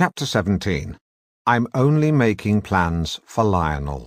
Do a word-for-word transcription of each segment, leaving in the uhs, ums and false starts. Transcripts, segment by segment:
Chapter seventeen. I'm only making plans for Lionel.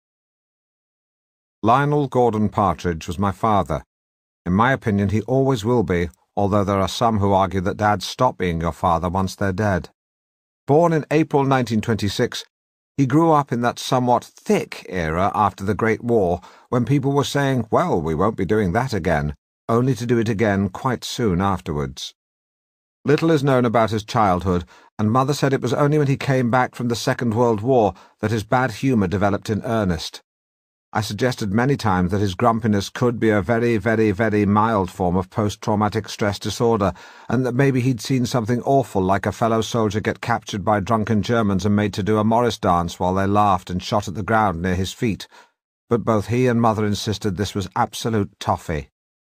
Lionel Gordon Partridge was my father. In my opinion, he always will be, although there are some who argue that dads stop being your father once they're dead. Born in April nineteen twenty-six, he grew up in that somewhat thick era after the Great War, when people were saying, well, we won't be doing that again, only to do it again quite soon afterwards. Little is known about his childhood, and Mother said it was only when he came back from the Second World War that his bad humour developed in earnest. I suggested many times that his grumpiness could be a very, very, very mild form of post-traumatic stress disorder, and that maybe he'd seen something awful like a fellow soldier get captured by drunken Germans and made to do a Morris dance while they laughed and shot at the ground near his feet. But both he and Mother insisted this was absolute toffee.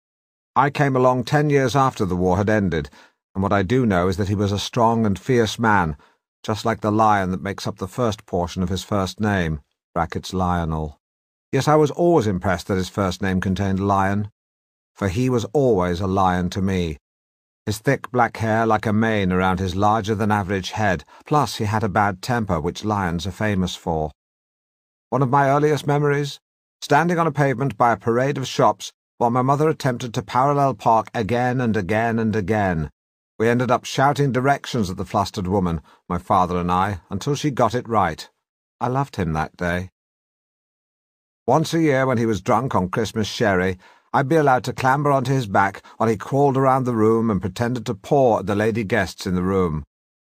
I came along ten years after the war had ended, and what I do know is that he was a strong and fierce man, just like the lion that makes up the first portion of his first name, brackets Lionel. Yes, I was always impressed that his first name contained lion, for he was always a lion to me. His thick black hair like a mane around his larger-than-average head, plus he had a bad temper, which lions are famous for. One of my earliest memories? Standing on a pavement by a parade of shops while my mother attempted to parallel park again and again and again. We ended up shouting directions at the flustered woman, my father and I, until she got it right. I loved him that day. Once a year, when he was drunk on Christmas sherry, I'd be allowed to clamber onto his back while he crawled around the room and pretended to paw at the lady guests in the room.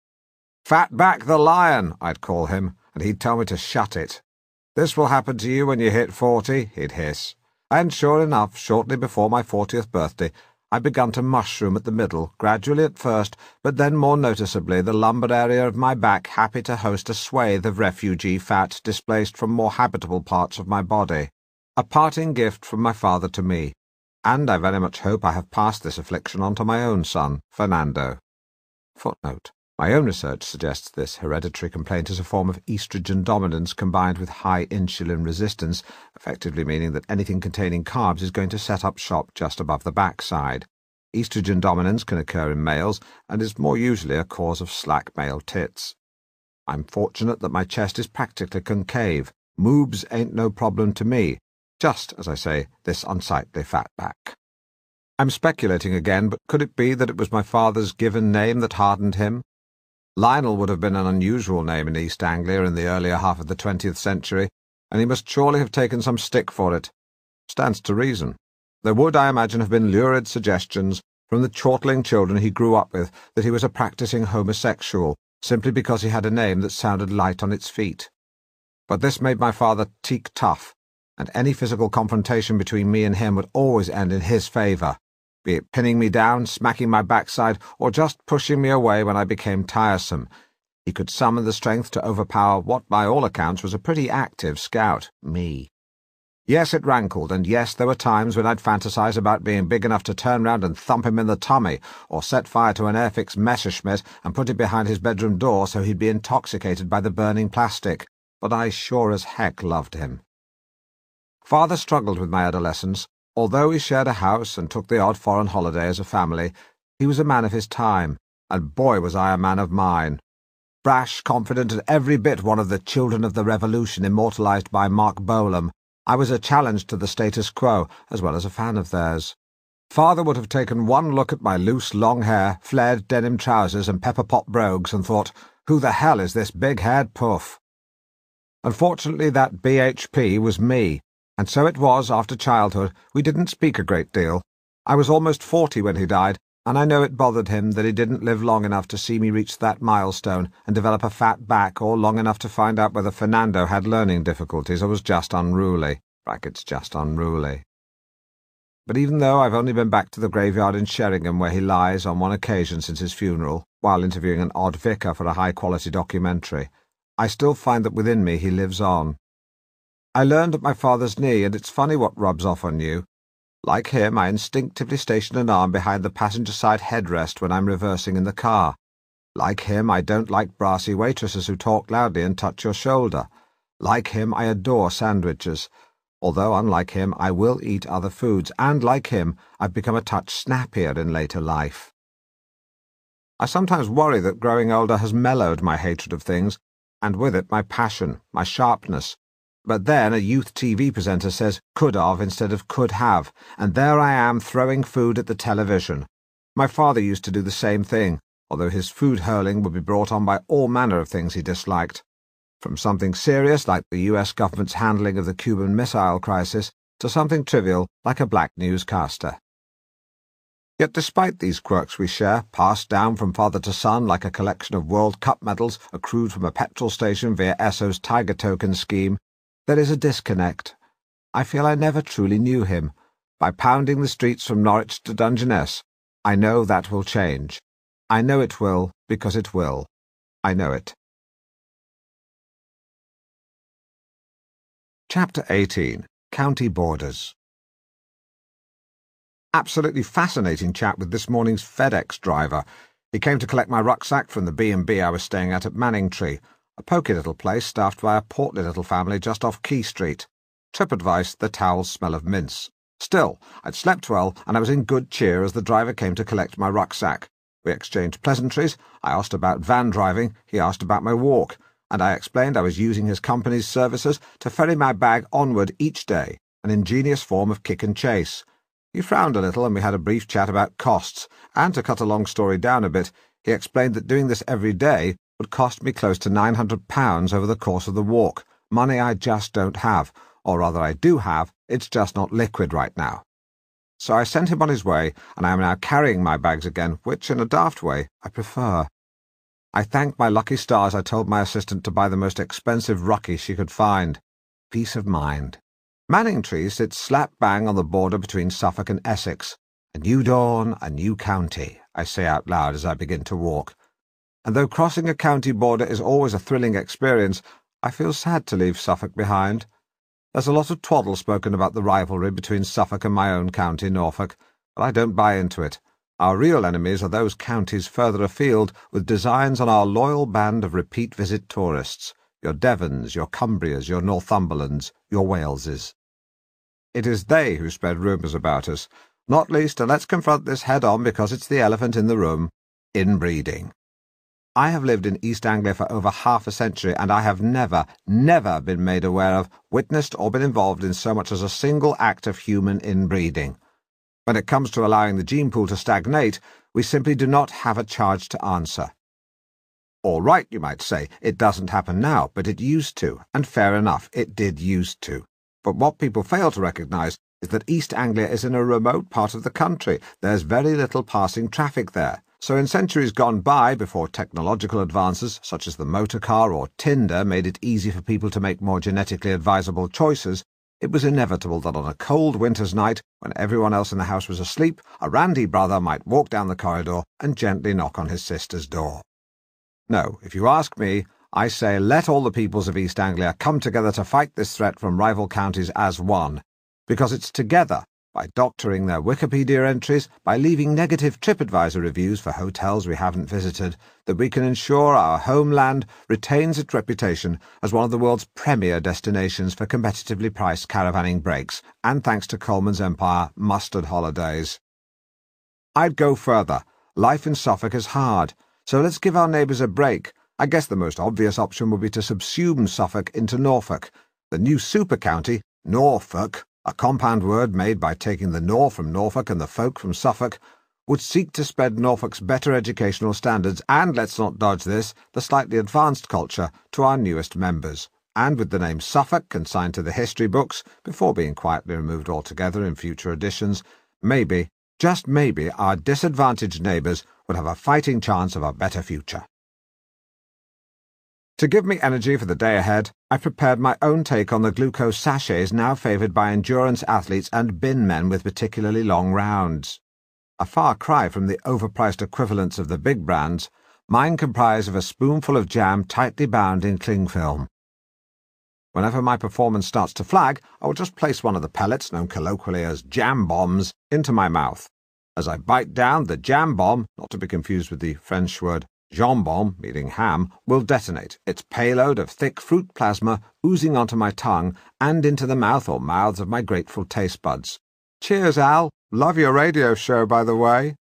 "Fat back the lion," I'd call him, and he'd tell me to shut it. "This will happen to you when you hit forty," he'd hiss. And sure enough, shortly before my fortieth birthday, I'd begun to mushroom at the middle, gradually at first, but then more noticeably the lumbar area of my back happy to host a swathe of refugee fat displaced from more habitable parts of my body. A parting gift from my father to me, and I very much hope I have passed this affliction on to my own son, Fernando. Footnote. My own research suggests this hereditary complaint is a form of estrogen dominance combined with high insulin resistance, effectively meaning that anything containing carbs is going to set up shop just above the backside. Estrogen dominance can occur in males and is more usually a cause of slack male tits. I'm fortunate that my chest is practically concave. Moobs ain't no problem to me, just, as I say, this unsightly fat back. I'm speculating again, but could it be that it was my father's given name that hardened him? Lionel would have been an unusual name in East Anglia in the earlier half of the twentieth century, and he must surely have taken some stick for it. Stands to reason. There would, I imagine, have been lurid suggestions from the chortling children he grew up with that he was a practising homosexual, simply because he had a name that sounded light on its feet. But this made my father teak tough, and any physical confrontation between me and him would always end in his favour, be it pinning me down, smacking my backside, or just pushing me away when I became tiresome. He could summon the strength to overpower what, by all accounts, was a pretty active scout, me. Yes, it rankled, and yes, there were times when I'd fantasize about being big enough to turn round and thump him in the tummy, or set fire to an Airfix Messerschmitt and put it behind his bedroom door so he'd be intoxicated by the burning plastic. But I sure as heck loved him. Father struggled with my adolescence. Although we shared a house and took the odd foreign holiday as a family, he was a man of his time, and boy was I a man of mine. Brash, confident, and every bit one of the children of the Revolution immortalised by Mark Bolam, I was a challenge to the status quo, as well as a fan of theirs. Father would have taken one look at my loose, long hair, flared denim trousers, and pepper-pot brogues, and thought, who the hell is this big-haired puff? Unfortunately, that B H P was me. And so it was, after childhood, we didn't speak a great deal. I was almost forty when he died, and I know it bothered him that he didn't live long enough to see me reach that milestone and develop a fat back, or long enough to find out whether Fernando had learning difficulties or was just unruly. Brackets just unruly. But even though I've only been back to the graveyard in Sheringham where he lies on one occasion since his funeral, while interviewing an odd vicar for a high-quality documentary, I still find that within me he lives on. I learned at my father's knee, and it's funny what rubs off on you. Like him, I instinctively station an arm behind the passenger-side headrest when I'm reversing in the car. Like him, I don't like brassy waitresses who talk loudly and touch your shoulder. Like him, I adore sandwiches. Although, unlike him, I will eat other foods, and like him, I've become a touch snappier in later life. I sometimes worry that growing older has mellowed my hatred of things, and with it my passion, my sharpness. But then a youth T V presenter says could have instead of could have, and there I am throwing food at the television. My father used to do the same thing, although his food hurling would be brought on by all manner of things he disliked, from something serious like the U S government's handling of the Cuban Missile Crisis to something trivial like a black newscaster. Yet despite these quirks we share, passed down from father to son like a collection of World Cup medals accrued from a petrol station via Esso's Tiger Token scheme, there is a disconnect. I feel I never truly knew him. By pounding the streets from Norwich to Dungeness, I know that will change. I know it will, because it will. I know it. Chapter eighteen. County Borders. Absolutely fascinating chat with this morning's FedEx driver. He came to collect my rucksack from the B and B I was staying at at Manningtree, a poky little place staffed by a portly little family just off Key Street. Trip advice, the towels smell of mince. Still, I'd slept well, and I was in good cheer as the driver came to collect my rucksack. We exchanged pleasantries. I asked about van driving, he asked about my walk, and I explained I was using his company's services to ferry my bag onward each day, an ingenious form of kick and chase. He frowned a little, and we had a brief chat about costs, and to cut a long story down a bit, he explained that doing this every day would cost me close to nine hundred pounds over the course of the walk, money I just don't have, or rather I do have, it's just not liquid right now. So I sent him on his way, and I am now carrying my bags again, which, in a daft way, I prefer. I thank my lucky stars I told my assistant to buy the most expensive rucky she could find. Peace of mind. Manningtree sits slap bang on the border between Suffolk and Essex. A new dawn, a new county, I say out loud as I begin to walk. And though crossing a county border is always a thrilling experience, I feel sad to leave Suffolk behind. There's a lot of twaddle spoken about the rivalry between Suffolk and my own county, Norfolk, but I don't buy into it. Our real enemies are those counties further afield with designs on our loyal band of repeat-visit tourists, your Devons, your Cumbrias, your Northumberlands, your Waleses. It is they who spread rumours about us, not least, and let's confront this head-on because it's the elephant in the room, inbreeding. I have lived in East Anglia for over half a century, and I have never, never been made aware of, witnessed or been involved in so much as a single act of human inbreeding. When it comes to allowing the gene pool to stagnate, we simply do not have a charge to answer. All right, you might say, it doesn't happen now, but it used to, and fair enough, it did used to. But what people fail to recognise is that East Anglia is in a remote part of the country. There's very little passing traffic there. So in centuries gone by, before technological advances such as the motor car or Tinder made it easy for people to make more genetically advisable choices, it was inevitable that on a cold winter's night, when everyone else in the house was asleep, a randy brother might walk down the corridor and gently knock on his sister's door. No, if you ask me, I say let all the peoples of East Anglia come together to fight this threat from rival counties as one, because it's together, by doctoring their Wikipedia entries, by leaving negative TripAdvisor reviews for hotels we haven't visited, that we can ensure our homeland retains its reputation as one of the world's premier destinations for competitively priced caravanning breaks, and thanks to Coleman's Empire, mustard holidays. I'd go further. Life in Suffolk is hard, so let's give our neighbours a break. I guess the most obvious option would be to subsume Suffolk into Norfolk. The new super-county, Norfolk, a compound word made by taking the Nor from Norfolk and the folk from Suffolk, would seek to spread Norfolk's better educational standards and, let's not dodge this, the slightly advanced culture to our newest members. And with the name Suffolk consigned to the history books, before being quietly removed altogether in future editions, maybe, just maybe, our disadvantaged neighbours would have a fighting chance of a better future. To give me energy for the day ahead, I prepared my own take on the glucose sachets now favoured by endurance athletes and bin men with particularly long rounds. A far cry from the overpriced equivalents of the big brands, mine comprise of a spoonful of jam tightly bound in cling film. Whenever my performance starts to flag, I will just place one of the pellets, known colloquially as jam bombs, into my mouth. As I bite down, the jam bomb, not to be confused with the French word jambon, meaning ham, will detonate, its payload of thick fruit plasma oozing onto my tongue and into the mouth or mouths of my grateful taste buds. Cheers, Al. Love your radio show, by the way.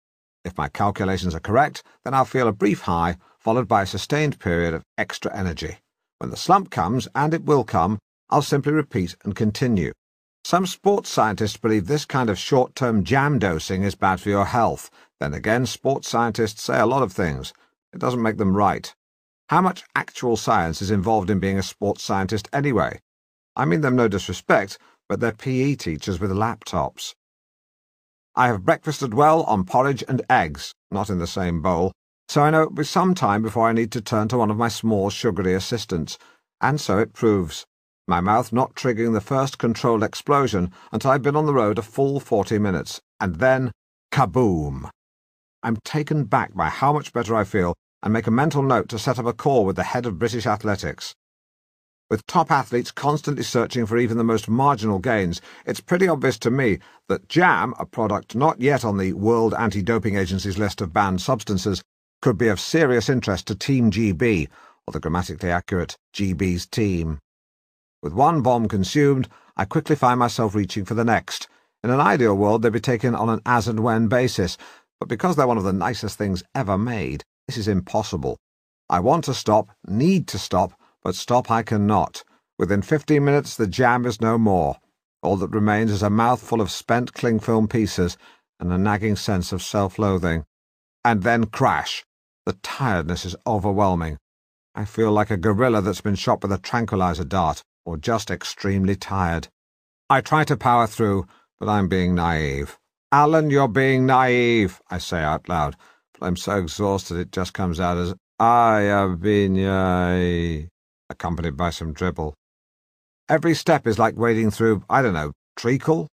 If my calculations are correct, then I'll feel a brief high, followed by a sustained period of extra energy. When the slump comes, and it will come, I'll simply repeat and continue. Some sports scientists believe this kind of short-term jam dosing is bad for your health. Then again, sports scientists say a lot of things. It doesn't make them right. How much actual science is involved in being a sports scientist anyway? I mean them no disrespect, but they're P E teachers with laptops. I have breakfasted well on porridge and eggs, not in the same bowl, so I know it will be some time before I need to turn to one of my small sugary assistants, and so it proves, my mouth not triggering the first controlled explosion until I've been on the road a full forty minutes, and then kaboom! I'm taken back by how much better I feel, and make a mental note to set up a call with the head of British athletics. With top athletes constantly searching for even the most marginal gains, it's pretty obvious to me that jam, a product not yet on the World Anti-Doping Agency's list of banned substances, could be of serious interest to Team G B, or the grammatically accurate G B's team. With one bomb consumed, I quickly find myself reaching for the next. In an ideal world, they'd be taken on an as-and-when basis, but because they're one of the nicest things ever made, this is impossible. I want to stop, need to stop, but stop I cannot. Within fifteen minutes the jam is no more. All that remains is a mouthful of spent cling film pieces and a nagging sense of self-loathing. And then crash. The tiredness is overwhelming. I feel like a gorilla that's been shot with a tranquilizer dart, or just extremely tired. I try to power through, but I'm being naive. Alan, you're being naive, I say out loud. I'm so exhausted it just comes out as, I have been, uh, accompanied by some dribble. Every step is like wading through, I don't know, treacle?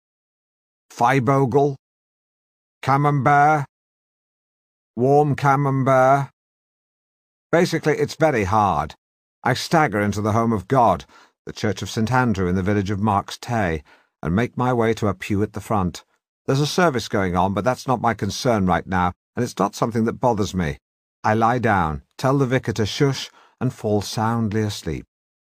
Feibogle? Camembert? Warm camembert? Basically, it's very hard. I stagger into the home of God, the Church of Saint Andrew in the village of Marks Tay, and make my way to a pew at the front. There's a service going on, but that's not my concern right now, and it's not something that bothers me. I lie down, tell the vicar to shush, and fall soundly asleep.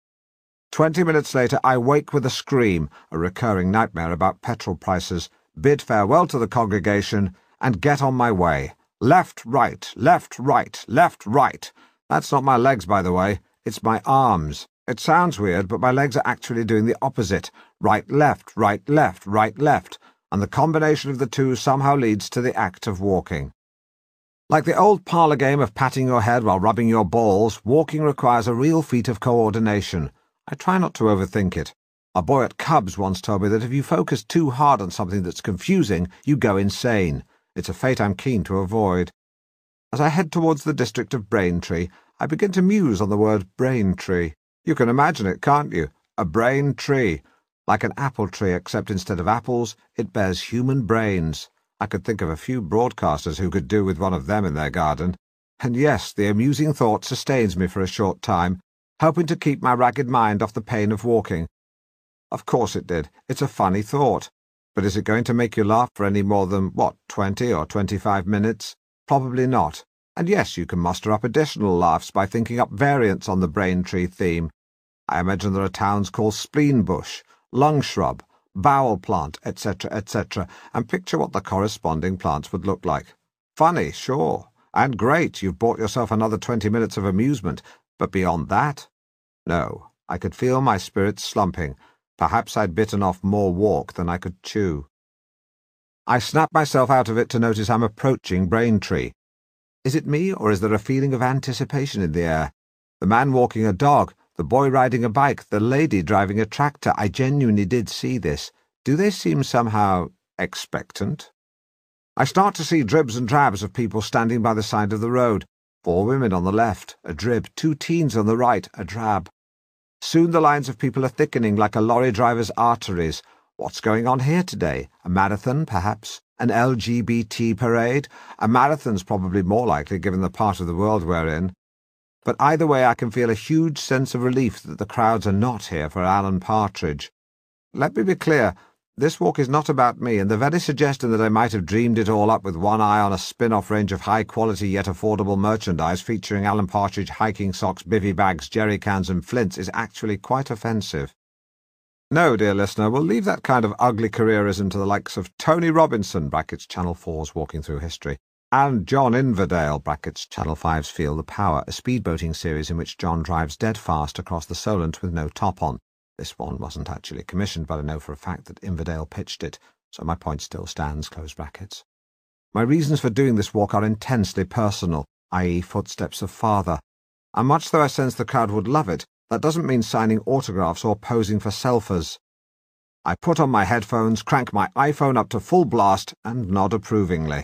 Twenty minutes later I wake with a scream, a recurring nightmare about petrol prices, bid farewell to the congregation, and get on my way. Left, right, left, right, left, right. That's not my legs, by the way. It's my arms. It sounds weird, but my legs are actually doing the opposite. Right, left, right, left, right, left. And the combination of the two somehow leads to the act of walking. Like the old parlour game of patting your head while rubbing your balls, walking requires a real feat of coordination. I try not to overthink it. A boy at Cubs once told me that if you focus too hard on something that's confusing, you go insane. It's a fate I'm keen to avoid. As I head towards the district of Braintree, I begin to muse on the word Braintree. You can imagine it, can't you? A brain tree. Like an apple tree, except instead of apples, it bears human brains. I could think of a few broadcasters who could do with one of them in their garden. And yes, the amusing thought sustains me for a short time, helping to keep my ragged mind off the pain of walking. Of course it did. It's a funny thought. But is it going to make you laugh for any more than, what, twenty or twenty-five minutes? Probably not. And yes, you can muster up additional laughs by thinking up variants on the Braintree theme. I imagine there are towns called Spleen Bush, Lung Shrub, Bowel Plant, et cetera, et cetera, and picture what the corresponding plants would look like. Funny, sure. And great, you've bought yourself another twenty minutes of amusement. But beyond that? No, I could feel my spirits slumping. Perhaps I'd bitten off more walk than I could chew. I snap myself out of it to notice I'm approaching Braintree. Is it me, or is there a feeling of anticipation in the air? The man walking a dog, the boy riding a bike, the lady driving a tractor, I genuinely did see this. Do they seem somehow expectant? I start to see dribs and drabs of people standing by the side of the road. Four women on the left, a drib, two teens on the right, a drab. Soon the lines of people are thickening like a lorry driver's arteries. What's going on here today? A marathon, perhaps? An L G B T parade? A marathon's probably more likely given the part of the world we're in. But either way I can feel a huge sense of relief that the crowds are not here for Alan Partridge. Let me be clear, this walk is not about me, and the very suggestion that I might have dreamed it all up with one eye on a spin-off range of high-quality yet affordable merchandise featuring Alan Partridge hiking socks, bivvy bags, jerry cans and flints is actually quite offensive. No, dear listener, we'll leave that kind of ugly careerism to the likes of Tony Robinson, brackets Channel four's Walking Through History, and John Inverdale, brackets Channel five's Feel the Power, a speedboating series in which John drives dead fast across the Solent with no top on. This one wasn't actually commissioned, but I know for a fact that Inverdale pitched it, so my point still stands, close brackets. My reasons for doing this walk are intensely personal, that is footsteps of father. And much though I sense the crowd would love it, that doesn't mean signing autographs or posing for selfies. I put on my headphones, crank my iPhone up to full blast, and nod approvingly.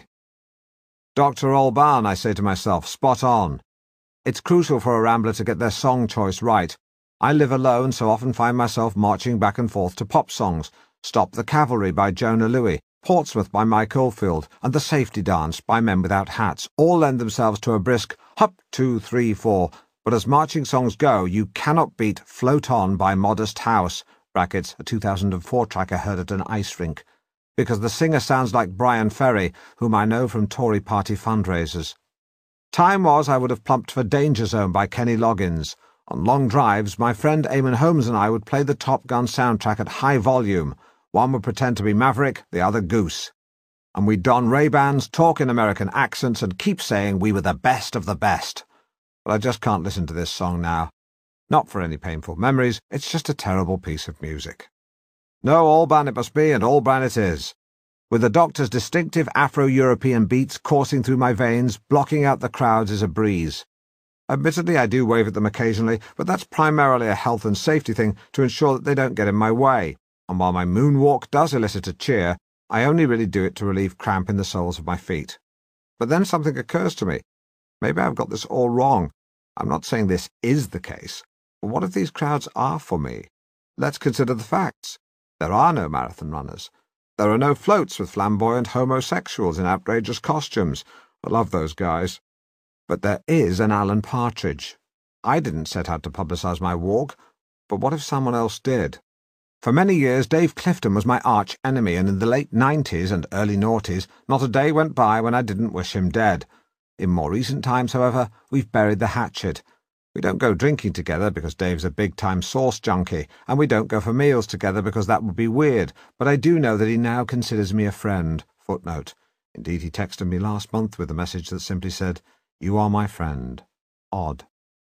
Doctor Alban, I say to myself, spot on. It's crucial for a rambler to get their song choice right. I live alone, so often find myself marching back and forth to pop songs. Stop the Cavalry by Jonah Louie, Portsmouth by Mike Oldfield, and The Safety Dance by Men Without Hats all lend themselves to a brisk hop, two, three, four, but as marching songs go, you cannot beat Float On by Modest House, brackets, a two thousand four track I heard at an ice rink, because the singer sounds like Brian Ferry, whom I know from Tory party fundraisers. Time was I would have plumped for Danger Zone by Kenny Loggins. On long drives, my friend Eamon Holmes and I would play the Top Gun soundtrack at high volume. One would pretend to be Maverick, the other Goose. And we'd don Ray-Bans, talk in American accents, and keep saying we were the best of the best. But I just can't listen to this song now. Not for any painful memories, it's just a terrible piece of music. No, Alban it must be, and Alban it is. With the Doctor's distinctive Afro-European beats coursing through my veins, blocking out the crowds is a breeze. Admittedly, I do wave at them occasionally, but that's primarily a health and safety thing to ensure that they don't get in my way. And while my moonwalk does elicit a cheer, I only really do it to relieve cramp in the soles of my feet. But then something occurs to me. Maybe I've got this all wrong. I'm not saying this is the case, but what if these crowds are for me? Let's consider the facts. There are no marathon runners. There are no floats with flamboyant homosexuals in outrageous costumes. I love those guys. But there is an Alan Partridge. I didn't set out to publicise my walk, but what if someone else did? For many years, Dave Clifton was my arch enemy, and in the late nineties and early noughties, not a day went by when I didn't wish him dead. In more recent times, however, we've buried the hatchet. We don't go drinking together because Dave's a big-time sauce junkie, and we don't go for meals together because that would be weird, but I do know that he now considers me a friend. Footnote. Indeed, he texted me last month with a message that simply said, "You are my friend." Odd.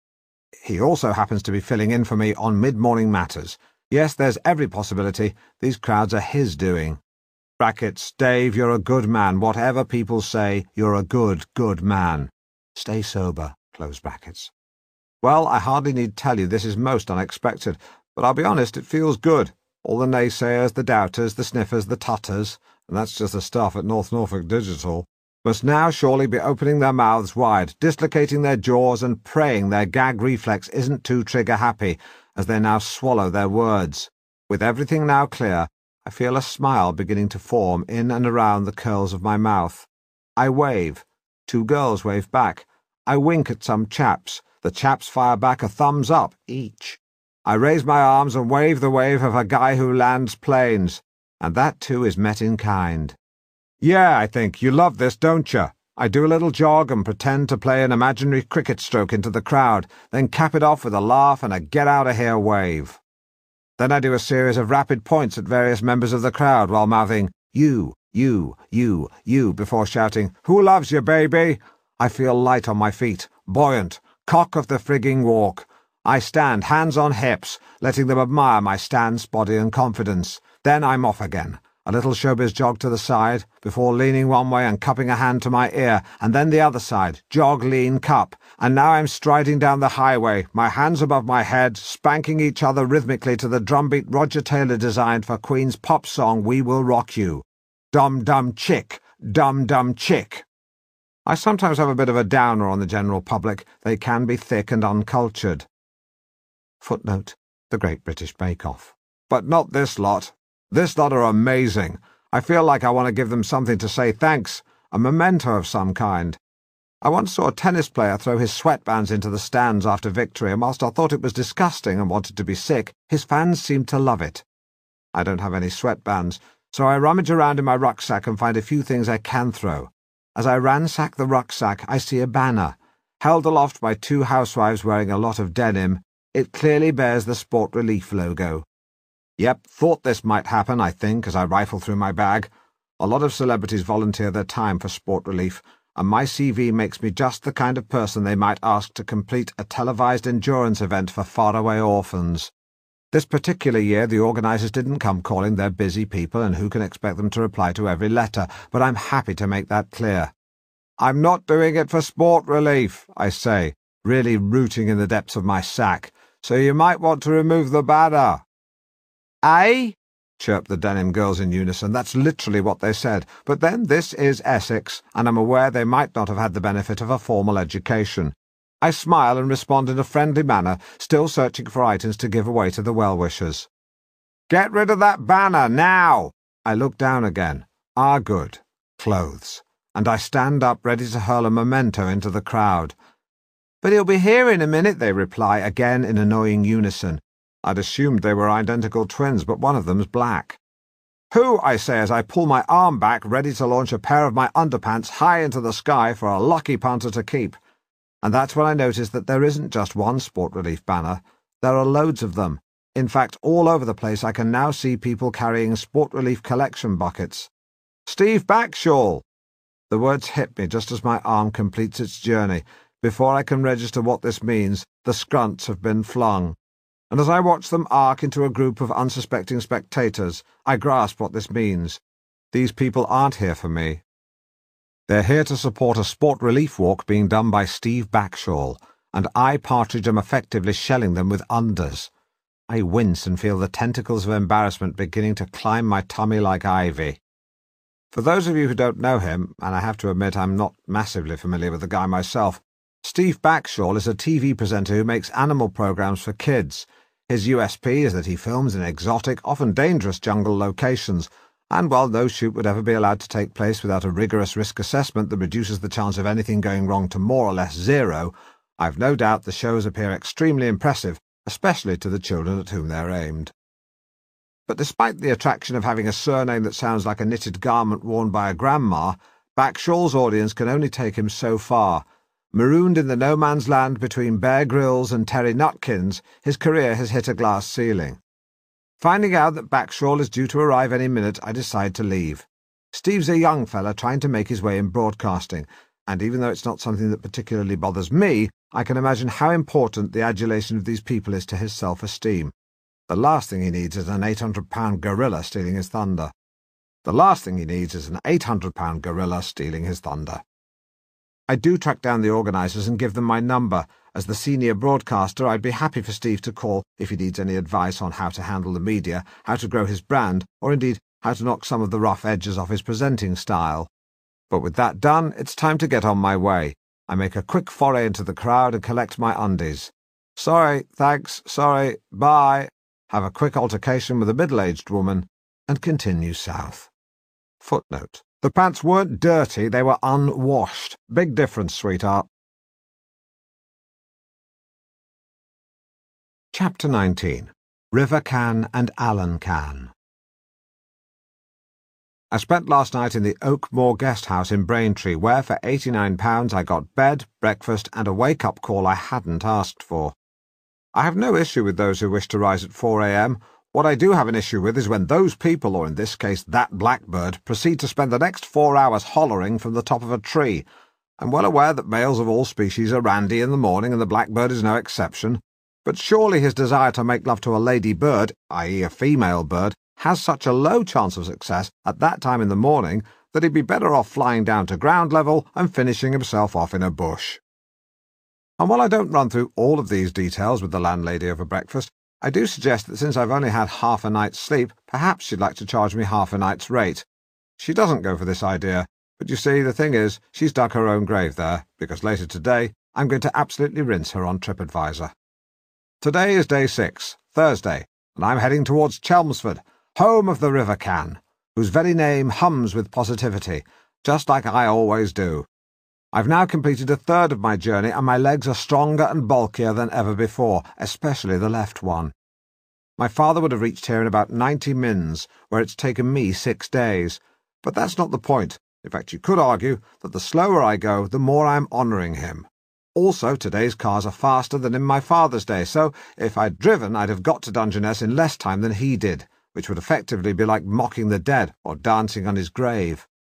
He also happens to be filling in for me on mid-morning matters. Yes, there's every possibility these crowds are his doing. Brackets, Dave, you're a good man. Whatever people say, you're a good, good man. Stay sober, close brackets. Well, I hardly need tell you this is most unexpected, but I'll be honest, it feels good. All the naysayers, the doubters, the sniffers, the tutters, and that's just the staff at North Norfolk Digital, must now surely be opening their mouths wide, dislocating their jaws and praying their gag reflex isn't too trigger-happy as they now swallow their words. With everything now clear, I feel a smile beginning to form in and around the curls of my mouth. I wave. Two girls wave back. I wink at some chaps. The chaps fire back a thumbs up, each. I raise my arms and wave the wave of a guy who lands planes, and that too is met in kind. Yeah, I think, you love this, don't you? I do a little jog and pretend to play an imaginary cricket stroke into the crowd, then cap it off with a laugh and a get-out-of-here wave. Then I do a series of rapid points at various members of the crowd while mouthing, "You, you, you, you," before shouting, "Who loves you, baby?" I feel light on my feet, buoyant, cock of the frigging walk. I stand, hands on hips, letting them admire my stance, body and confidence. Then I'm off again. A little showbiz jog to the side, before leaning one way and cupping a hand to my ear, and then the other side, jog, lean, cup, and now I'm striding down the highway, my hands above my head, spanking each other rhythmically to the drumbeat Roger Taylor designed for Queen's pop song We Will Rock You. Dum Dum Chick, Dum Dum Chick. I sometimes have a bit of a downer on the general public. They can be thick and uncultured. Footnote, The Great British Bake Off. But not this lot. This lot are amazing. I feel like I want to give them something to say thanks, a memento of some kind. I once saw a tennis player throw his sweatbands into the stands after victory, and whilst I thought it was disgusting and wanted to be sick, his fans seemed to love it. I don't have any sweatbands, so I rummage around in my rucksack and find a few things I can throw. As I ransack the rucksack, I see a banner. Held aloft by two housewives wearing a lot of denim, it clearly bears the Sport Relief logo. Yep, thought this might happen, I think, as I rifle through my bag. A lot of celebrities volunteer their time for Sport Relief. and my C V makes me just the kind of person they might ask to complete a televised endurance event for faraway orphans. This particular year, the organisers didn't come calling. They're busy people, and who can expect them to reply to every letter? But I'm happy to make that clear. I'm not doing it for sport relief, I say, really rooting in the depths of my sack, so you might want to remove the banner. Eh? Chirped the Denim girls in unison. That's literally what they said. But then this is Essex, and I'm aware they might not have had the benefit of a formal education. I smile and respond in a friendly manner, still searching for items to give away to the well-wishers. Get rid of that banner, now! I look down again. Ah, good. Clothes. And I stand up, ready to hurl a memento into the crowd. But he'll be here in a minute, they reply, again in annoying unison. I'd assumed they were identical twins, but one of them's black. Who, I say as I pull my arm back, ready to launch a pair of my underpants high into the sky for a lucky punter to keep. And that's when I notice that there isn't just one Sport Relief banner. There are loads of them. In fact, all over the place I can now see people carrying Sport Relief collection buckets. Steve Backshall! The words hit me just as my arm completes its journey. Before I can register what this means, the scrunts have been flung. And as I watch them arc into a group of unsuspecting spectators, I grasp what this means. These people aren't here for me. They're here to support a sport relief walk being done by Steve Backshall, and I, Partridge, am effectively shelling them with unders. I wince and feel the tentacles of embarrassment beginning to climb my tummy like ivy. For those of you who don't know him, and I have to admit I'm not massively familiar with the guy myself, Steve Backshall is a T V presenter who makes animal programs for kids. His U S P is that he films in exotic, often dangerous jungle locations, and while no shoot would ever be allowed to take place without a rigorous risk assessment that reduces the chance of anything going wrong to more or less zero, I've no doubt the shows appear extremely impressive, especially to the children at whom they're aimed. But despite the attraction of having a surname that sounds like a knitted garment worn by a grandma, Backshall's audience can only take him so far. Marooned in the no-man's land between Bear Grylls and Terry Nutkins, his career has hit a glass ceiling. Finding out that Backshall is due to arrive any minute, I decide to leave. Steve's a young fella trying to make his way in broadcasting, and even though it's not something that particularly bothers me, I can imagine how important the adulation of these people is to his self-esteem. The last thing he needs is an eight hundred pound gorilla stealing his thunder. The last thing he needs is an eight hundred pound gorilla stealing his thunder. I do track down the organisers and give them my number. As the senior broadcaster, I'd be happy for Steve to call if he needs any advice on how to handle the media, how to grow his brand, or indeed how to knock some of the rough edges off his presenting style. But with that done, it's time to get on my way. I make a quick foray into the crowd and collect my undies. Sorry, thanks, sorry, bye. Have a quick altercation with a middle-aged woman, and continue south. Footnote. The pants weren't dirty, they were unwashed. Big difference, sweetheart. Chapter nineteen. River Can and Allen Can. I spent last night in the Oakmoor Guest House in Braintree, where for eighty-nine pounds I got bed, breakfast, and a wake-up call I hadn't asked for. I have no issue with those who wish to rise at four a m. What I do have an issue with is when those people, or in this case that blackbird, proceed to spend the next four hours hollering from the top of a tree. I'm well aware that males of all species are randy in the morning, and the blackbird is no exception. But surely his desire to make love to a lady bird, that is a female bird, has such a low chance of success at that time in the morning that he'd be better off flying down to ground level and finishing himself off in a bush. And while I don't run through all of these details with the landlady over breakfast, I do suggest that since I've only had half a night's sleep, perhaps she'd like to charge me half a night's rate. She doesn't go for this idea, but you see, the thing is, she's dug her own grave there, because later today I'm going to absolutely rinse her on TripAdvisor. Today is day six, Thursday, and I'm heading towards Chelmsford, home of the River Can, whose very name hums with positivity, just like I always do. I've now completed a third of my journey, and my legs are stronger and bulkier than ever before, especially the left one. My father would have reached here in about ninety mins, where it's taken me six days. But that's not the point. In fact, you could argue that the slower I go, the more I'm honouring him. Also, today's cars are faster than in my father's day, so if I'd driven, I'd have got to Dungeness in less time than he did, which would effectively be like mocking the dead or dancing on his grave.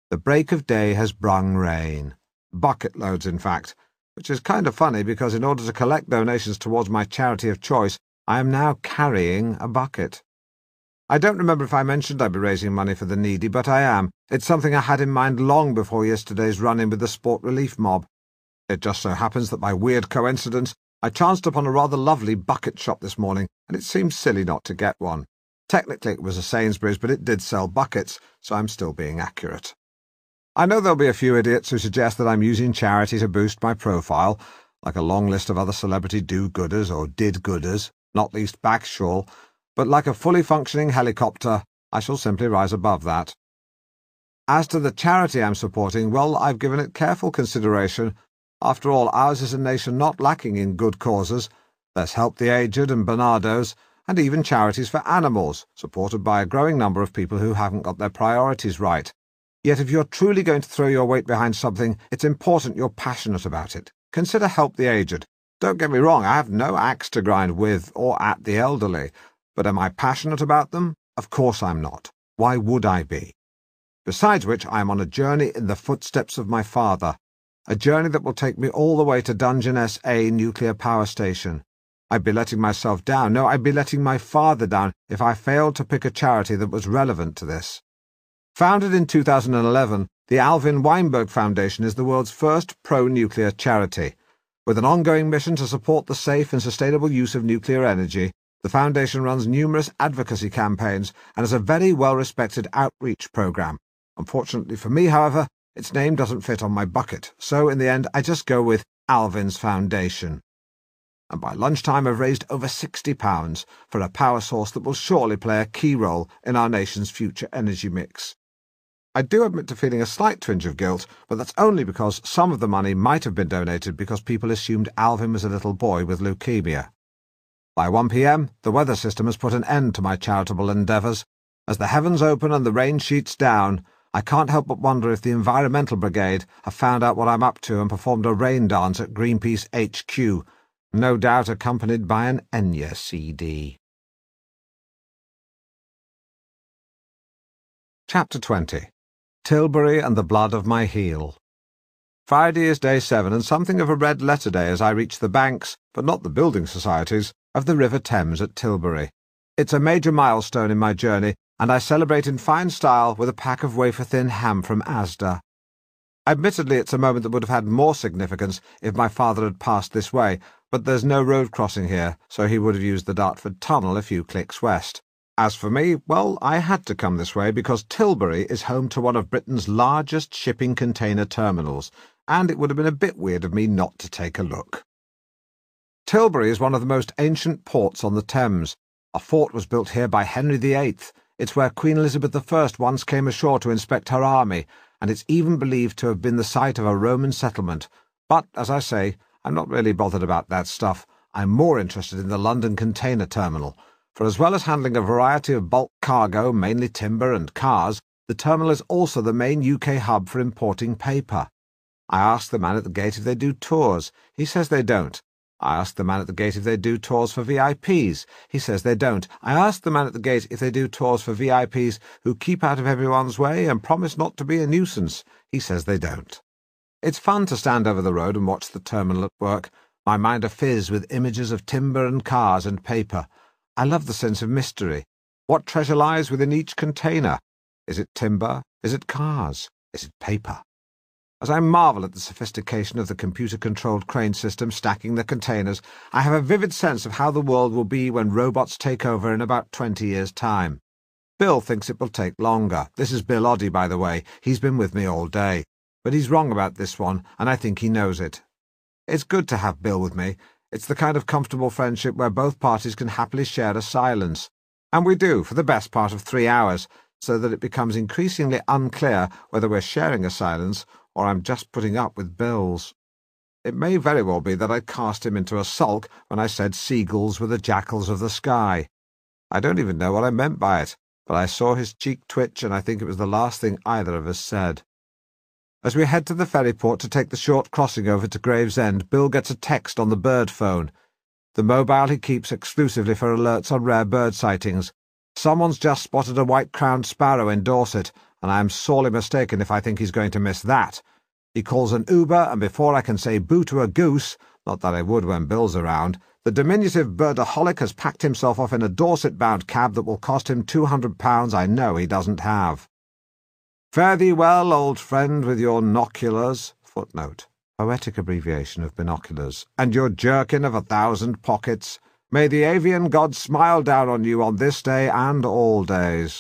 The break of day has brung rain. Bucket loads, in fact, which is kind of funny because in order to collect donations towards my charity of choice, I am now carrying a bucket. I don't remember if I mentioned I'd be raising money for the needy, but I am. It's something I had in mind long before yesterday's run-in with the sport relief mob. It just so happens that by weird coincidence, I chanced upon a rather lovely bucket shop this morning, and it seemed silly not to get one. Technically it was a Sainsbury's, but it did sell buckets, so I'm still being accurate. I know there'll be a few idiots who suggest that I'm using charity to boost my profile, like a long list of other celebrity do-gooders or did-gooders, not least Bagshaw, but like a fully functioning helicopter, I shall simply rise above that. As to the charity I'm supporting, well, I've given it careful consideration. After all, ours is a nation not lacking in good causes. There's Help the Aged and Barnardo's, and even charities for animals, supported by a growing number of people who haven't got their priorities right. Yet if you're truly going to throw your weight behind something, it's important you're passionate about it. Consider Help the Aged. Don't get me wrong, I have no axe to grind with or at the elderly. But am I passionate about them? Of course I'm not. Why would I be? Besides which, I am on a journey in the footsteps of my father, a journey that will take me all the way to Dungeness A nuclear power station. I'd be letting myself down, no, I'd be letting my father down if I failed to pick a charity that was relevant to this. Founded in two thousand eleven, the Alvin Weinberg Foundation is the world's first pro-nuclear charity. With an ongoing mission to support the safe and sustainable use of nuclear energy, the Foundation runs numerous advocacy campaigns and has a very well-respected outreach program. Unfortunately for me, however, its name doesn't fit on my bucket, so in the end I just go with Alvin's Foundation. And by lunchtime I've raised over sixty pounds for a power source that will surely play a key role in our nation's future energy mix. I do admit to feeling a slight twinge of guilt, but that's only because some of the money might have been donated because people assumed Alvin was a little boy with leukemia. By one p m, the weather system has put an end to my charitable endeavours. As the heavens open and the rain sheets down, I can't help but wonder if the Environmental Brigade have found out what I'm up to and performed a rain dance at Greenpeace H Q, no doubt accompanied by an Enya C D. Chapter twenty. Tilbury and the Blood of My Heel. Friday is day seven, and something of a red letter day as I reach the banks, but not the building societies, of the River Thames at Tilbury. It's a major milestone in my journey, and I celebrate in fine style with a pack of wafer-thin ham from Asda. Admittedly, it's a moment that would have had more significance if my father had passed this way, but there's no road crossing here, so he would have used the Dartford Tunnel a few clicks west. As for me, well, I had to come this way because Tilbury is home to one of Britain's largest shipping container terminals, and it would have been a bit weird of me not to take a look. Tilbury is one of the most ancient ports on the Thames. A fort was built here by Henry the Eighth. It's where Queen Elizabeth the First once came ashore to inspect her army, and it's even believed to have been the site of a Roman settlement. But, as I say, I'm not really bothered about that stuff. I'm more interested in the London Container Terminal, for as well as handling a variety of bulk cargo, mainly timber and cars, the terminal is also the main U K hub for importing paper. I asked the man at the gate if they do tours. He says they don't. I asked the man at the gate if they do tours for V I Ps. He says they don't. I asked the man at the gate if they do tours for V I Ps who keep out of everyone's way and promise not to be a nuisance. He says they don't. It's fun to stand over the road and watch the terminal at work, my mind afizz with images of timber and cars and paper. I love the sense of mystery. What treasure lies within each container? Is it timber? Is it cars? Is it paper? As I marvel at the sophistication of the computer-controlled crane system stacking the containers, I have a vivid sense of how the world will be when robots take over in about twenty years' time. Bill thinks it will take longer. This is Bill Oddie, by the way. He's been with me all day. But he's wrong about this one, and I think he knows it. It's good to have Bill with me. It's the kind of comfortable friendship where both parties can happily share a silence. And we do, for the best part of three hours, so that it becomes increasingly unclear whether we're sharing a silence or I'm just putting up with Bill's. It may very well be that I cast him into a sulk when I said seagulls were the jackals of the sky. I don't even know what I meant by it, but I saw his cheek twitch, and I think it was the last thing either of us said. As we head to the ferry port to take the short crossing over to Gravesend, Bill gets a text on the bird phone. The mobile he keeps exclusively for alerts on rare bird sightings. Someone's just spotted a white-crowned sparrow in Dorset, and I am sorely mistaken if I think he's going to miss that. He calls an Uber, and before I can say boo to a goose, not that I would when Bill's around, the diminutive birdaholic has packed himself off in a Dorset-bound cab that will cost him two hundred pounds I know he doesn't have. Fare thee well, old friend, with your noculars, footnote, poetic abbreviation of binoculars, and your jerkin of a thousand pockets. May the avian god smile down on you on this day and all days.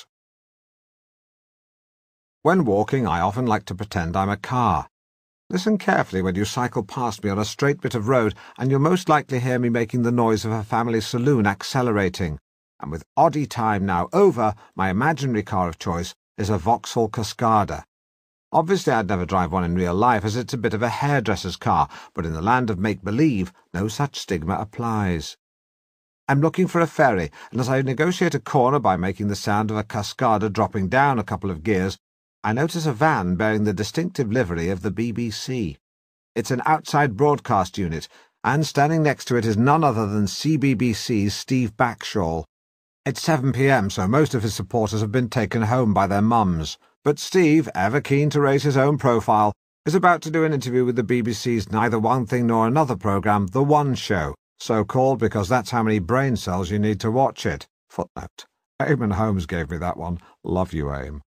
When walking, I often like to pretend I'm a car. Listen carefully when you cycle past me on a straight bit of road, and you'll most likely hear me making the noise of a family saloon accelerating. And with oddie time now over, my imaginary car of choice is a Vauxhall Cascada. Obviously I'd never drive one in real life, as it's a bit of a hairdresser's car, but in the land of make-believe, no such stigma applies. I'm looking for a ferry, and as I negotiate a corner by making the sound of a Cascada dropping down a couple of gears, I notice a van bearing the distinctive livery of the B B C. It's an outside broadcast unit, and standing next to it is none other than C B B C's Steve Backshall. It's seven p m, so most of his supporters have been taken home by their mums. But Steve, ever keen to raise his own profile, is about to do an interview with the B B C's neither one thing nor another programme, The One Show, so called because that's how many brain cells you need to watch it. Footnote. Eamon Holmes gave me that one. Love you, Aim.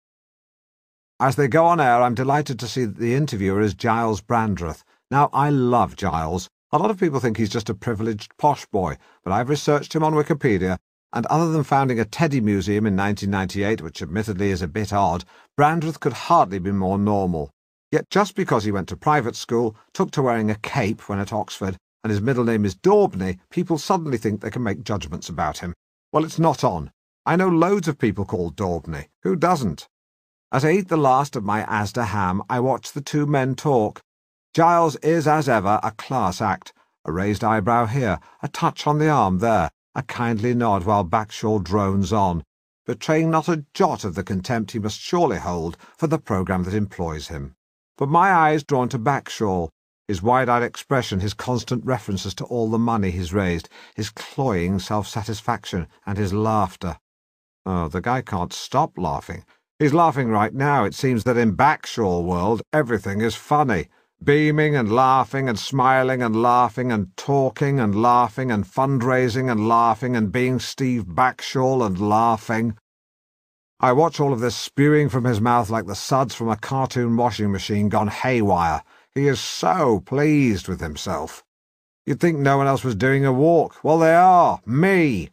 As they go on air, I'm delighted to see that the interviewer is Giles Brandreth. Now, I love Giles. A lot of people think he's just a privileged posh boy, but I've researched him on Wikipedia, and other than founding a Teddy Museum in nineteen ninety-eight, which admittedly is a bit odd, Brandreth could hardly be more normal. Yet just because he went to private school, took to wearing a cape when at Oxford, and his middle name is Daubney, people suddenly think they can make judgments about him. Well, it's not on. I know loads of people called Daubney. Who doesn't? As I eat the last of my Asda ham, I watch the two men talk. Giles is, as ever, a class act. A raised eyebrow here, a touch on the arm there, a kindly nod while Backshall drones on, betraying not a jot of the contempt he must surely hold for the programme that employs him. But my eye is drawn to Backshall, his wide-eyed expression, his constant references to all the money he's raised, his cloying self-satisfaction, and his laughter. Oh, the guy can't stop laughing. He's laughing right now. It seems that in Backshall world everything is funny. Beaming and laughing and smiling and laughing and talking and laughing and fundraising and laughing and being Steve Backshall and laughing. I watch all of this spewing from his mouth like the suds from a cartoon washing machine gone haywire. He is so pleased with himself. You'd think no one else was doing a walk. Well, they are. Me.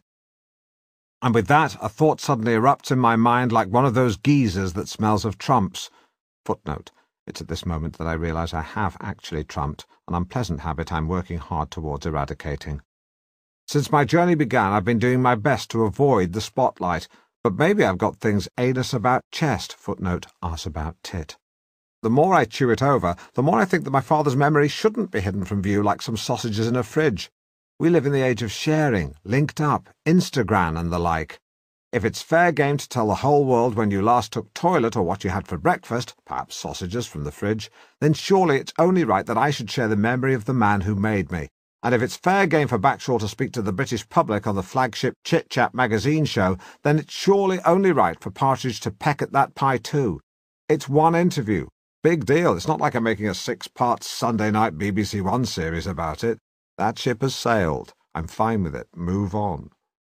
And with that, a thought suddenly erupts in my mind like one of those geezers that smells of trumps. Footnote. It's at this moment that I realise I have actually trumped, an unpleasant habit I'm working hard towards eradicating. Since my journey began, I've been doing my best to avoid the spotlight, but maybe I've got things anus about chest, footnote, arse about tit. The more I chew it over, the more I think that my father's memory shouldn't be hidden from view like some sausages in a fridge. We live in the age of sharing, linked up, Instagram and the like. If it's fair game to tell the whole world when you last took toilet or what you had for breakfast, perhaps sausages from the fridge, then surely it's only right that I should share the memory of the man who made me. And if it's fair game for Backshall to speak to the British public on the flagship Chit Chat magazine show, then it's surely only right for Partridge to peck at that pie too. It's one interview. Big deal. It's not like I'm making a six-part Sunday night B B C One series about it. That ship has sailed. I'm fine with it. Move on.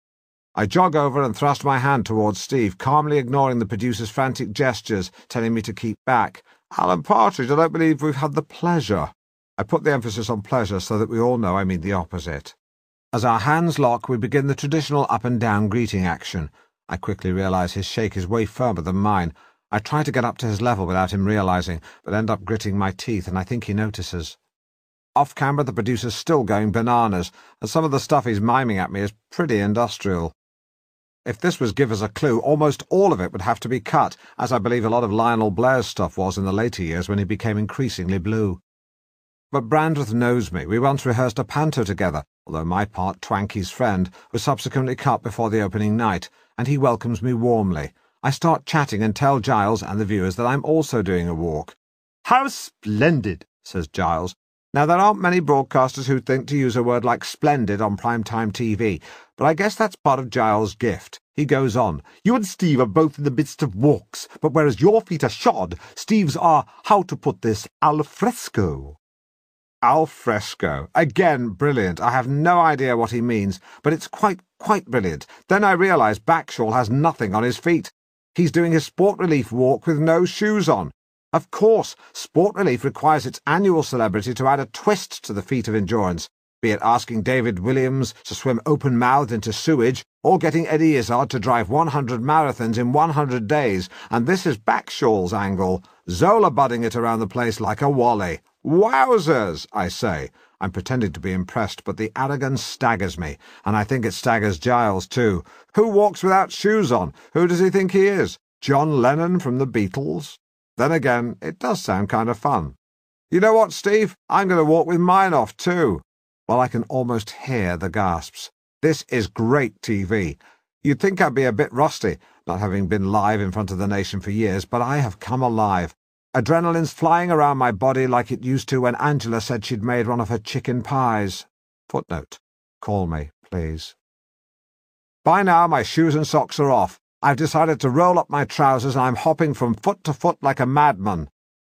I jog over and thrust my hand towards Steve, calmly ignoring the producer's frantic gestures, telling me to keep back. Alan Partridge, I don't believe we've had the pleasure. I put the emphasis on pleasure so that we all know I mean the opposite. As our hands lock, we begin the traditional up-and-down greeting action. I quickly realise his shake is way firmer than mine. I try to get up to his level without him realising, but end up gritting my teeth, and I think he notices. Off-camera, the producer's still going bananas, and some of the stuff he's miming at me is pretty industrial. If this was Give Us a Clue, almost all of it would have to be cut, as I believe a lot of Lionel Blair's stuff was in the later years when he became increasingly blue. But Brandreth knows me. We once rehearsed a panto together, although my part, Twanky's friend, was subsequently cut before the opening night, and he welcomes me warmly. I start chatting and tell Giles and the viewers that I'm also doing a walk. "How splendid," says Giles. Now, there aren't many broadcasters who think to use a word like splendid on prime-time T V, but I guess that's part of Giles' gift. He goes on, "You and Steve are both in the midst of walks, but whereas your feet are shod, Steve's are, how to put this, al fresco." Al fresco. Again, brilliant. I have no idea what he means, but it's quite, quite brilliant. Then I realise Backshall has nothing on his feet. He's doing his Sport Relief walk with no shoes on. Of course, Sport Relief requires its annual celebrity to add a twist to the feat of endurance, be it asking David Williams to swim open-mouthed into sewage, or getting Eddie Izzard to drive one hundred marathons in one hundred days, and this is Backshall's angle, Zola budding it around the place like a wally. Wowzers, I say. I'm pretending to be impressed, but the arrogance staggers me, and I think it staggers Giles too. Who walks without shoes on? Who does he think he is? John Lennon from the Beatles? Then again, it does sound kind of fun. You know what, Steve? I'm going to walk with mine off too. Well, I can almost hear the gasps. This is great T V. You'd think I'd be a bit rusty, not having been live in front of the nation for years, but I have come alive. Adrenaline's flying around my body like it used to when Angela said she'd made one of her chicken pies. Footnote. Call me, please. By now my shoes and socks are off. I've decided to roll up my trousers and I'm hopping from foot to foot like a madman.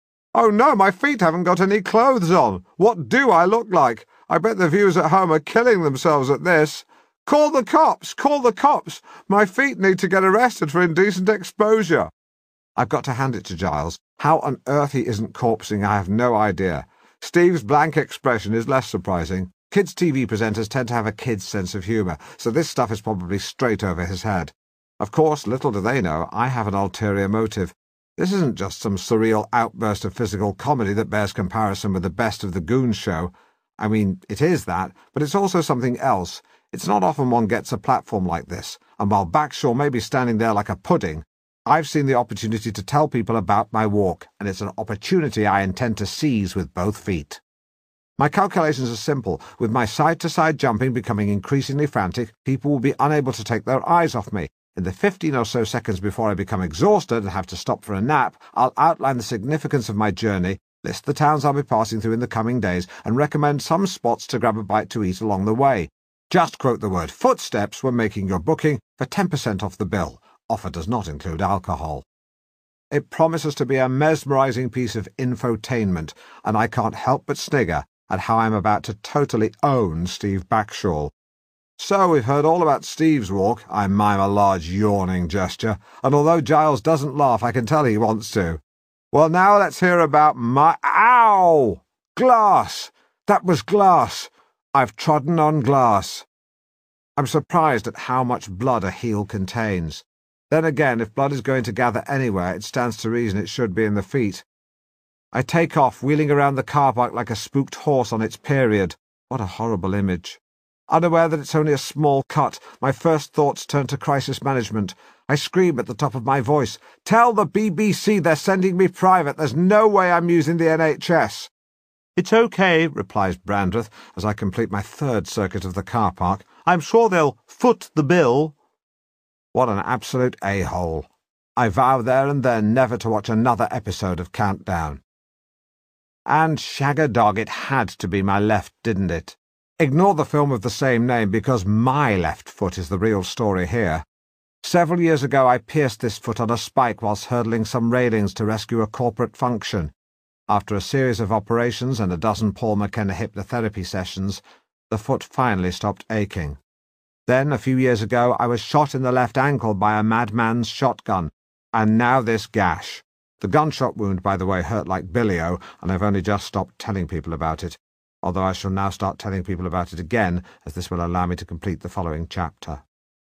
Oh no, my feet haven't got any clothes on. What do I look like? I bet the viewers at home are killing themselves at this. Call the cops! Call the cops! My feet need to get arrested for indecent exposure. I've got to hand it to Giles. How on earth he isn't corpsing, I have no idea. Steve's blank expression is less surprising. Kids' T V presenters tend to have a kid's sense of humour, so this stuff is probably straight over his head. Of course, little do they know, I have an ulterior motive. This isn't just some surreal outburst of physical comedy that bears comparison with the Best of the Goons show. I mean, it is that, but it's also something else. It's not often one gets a platform like this, and while Backshall may be standing there like a pudding, I've seen the opportunity to tell people about my walk, and it's an opportunity I intend to seize with both feet. My calculations are simple. With my side-to-side jumping becoming increasingly frantic, people will be unable to take their eyes off me. In the fifteen or so seconds before I become exhausted and have to stop for a nap, I'll outline the significance of my journey, list the towns I'll be passing through in the coming days, and recommend some spots to grab a bite to eat along the way. Just quote the word footsteps when making your booking for ten percent off the bill. Offer does not include alcohol. It promises to be a mesmerising piece of infotainment, and I can't help but snigger at how I'm about to totally own Steve Backshall. So we've heard all about Steve's walk. I mime a large yawning gesture, and although Giles doesn't laugh, I can tell he wants to. Well, now let's hear about my— Ow! Glass! That was glass! I've trodden on glass. I'm surprised at how much blood a heel contains. Then again, if blood is going to gather anywhere, it stands to reason it should be in the feet. I take off, wheeling around the car park like a spooked horse on its period. What a horrible image. Unaware that it's only a small cut, my first thoughts turn to crisis management. I scream at the top of my voice, "Tell the B B C they're sending me private. There's no way I'm using the N H S." "It's okay," replies Brandreth, as I complete my third circuit of the car park. "I'm sure they'll foot the bill." What an absolute a-hole. I vow there and then never to watch another episode of Countdown. And shag-a-dog, it had to be my left, didn't it? Ignore the film of the same name, because my left foot is the real story here. Several years ago I pierced this foot on a spike whilst hurdling some railings to rescue a corporate function. After a series of operations and a dozen Paul McKenna hypnotherapy sessions, the foot finally stopped aching. Then, a few years ago, I was shot in the left ankle by a madman's shotgun, and now this gash. The gunshot wound, by the way, hurt like billy-o, and I've only just stopped telling people about it, although I shall now start telling people about it again, as this will allow me to complete the following chapter.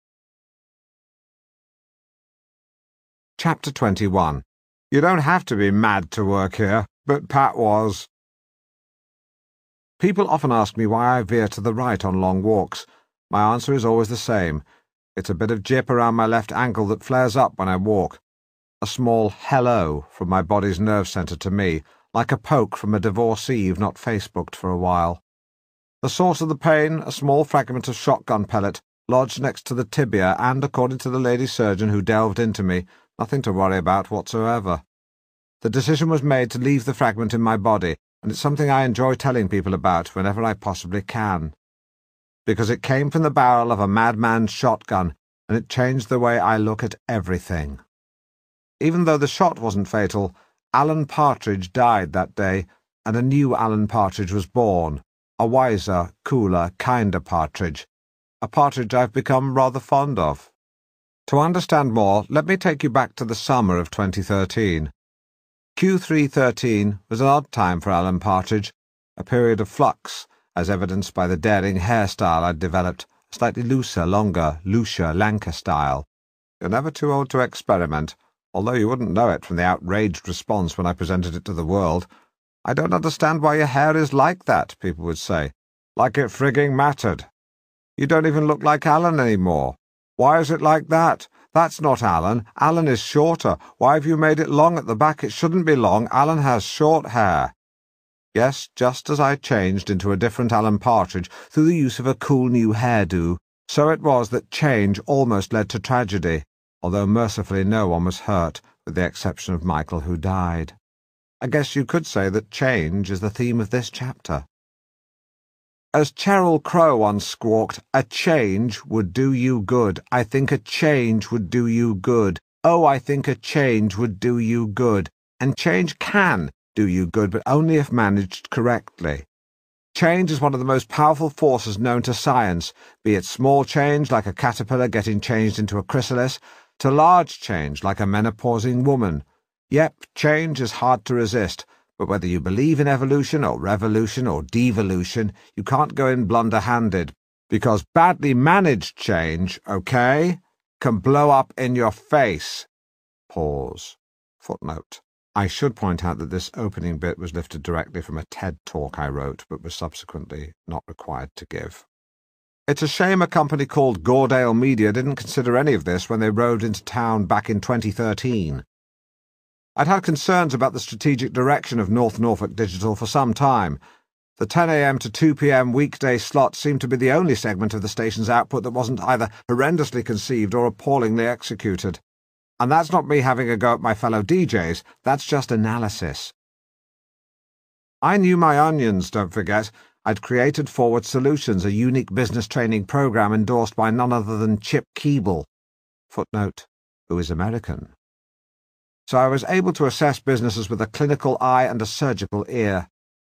Chapter twenty-one. You don't have to be mad to work here, but Pat was. People often ask me why I veer to the right on long walks. My answer is always the same. It's a bit of jip around my left ankle that flares up when I walk. A small hello from my body's nerve centre to me, like a poke from a divorcee you've not Facebooked for a while. The source of the pain, a small fragment of shotgun pellet, lodged next to the tibia, and, according to the lady surgeon who delved into me, nothing to worry about whatsoever. The decision was made to leave the fragment in my body, and it's something I enjoy telling people about whenever I possibly can. Because it came from the barrel of a madman's shotgun, and it changed the way I look at everything. Even though the shot wasn't fatal, Alan Partridge died that day, and a new Alan Partridge was born, a wiser, cooler, kinder Partridge, a Partridge I've become rather fond of. To understand more, let me take you back to the summer of twenty thirteen. Q three thirteen was an odd time for Alan Partridge, a period of flux, as evidenced by the daring hairstyle I'd developed, a slightly looser, longer, Lucia Lanka style. You're never too old to experiment, although you wouldn't know it from the outraged response when I presented it to the world. I don't understand why your hair is like that, people would say. Like it frigging mattered. You don't even look like Alan anymore. Why is it like that? That's not Alan. Alan is shorter. Why have you made it long at the back? It shouldn't be long. Alan has short hair. Yes, just as I changed into a different Alan Partridge through the use of a cool new hairdo, so it was that change almost led to tragedy, although mercifully no one was hurt, with the exception of Michael, who died. I guess you could say that change is the theme of this chapter. As Cheryl Crow once squawked, a change would do you good. I think a change would do you good. Oh, I think a change would do you good. And change can do you good, but only if managed correctly. Change is one of the most powerful forces known to science, be it small change like a caterpillar getting changed into a chrysalis, to large change like a menopausing woman. Yep, change is hard to resist, but whether you believe in evolution or revolution or devolution, you can't go in blunder-handed, because badly managed change, okay, can blow up in your face. Pause. Footnote. I should point out that this opening bit was lifted directly from a TED talk I wrote, but was subsequently not required to give. It's a shame a company called Gordale Media didn't consider any of this when they rode into town back in twenty thirteen. I'd had concerns about the strategic direction of North Norfolk Digital for some time. The ten a m to two p m weekday slot seemed to be the only segment of the station's output that wasn't either horrendously conceived or appallingly executed. And that's not me having a go at my fellow D Js, that's just analysis. I knew my onions, don't forget. I'd created Forward Solutions, a unique business training program endorsed by none other than Chip Keeble. Footnote, who is American. So I was able to assess businesses with a clinical eye and a surgical ear.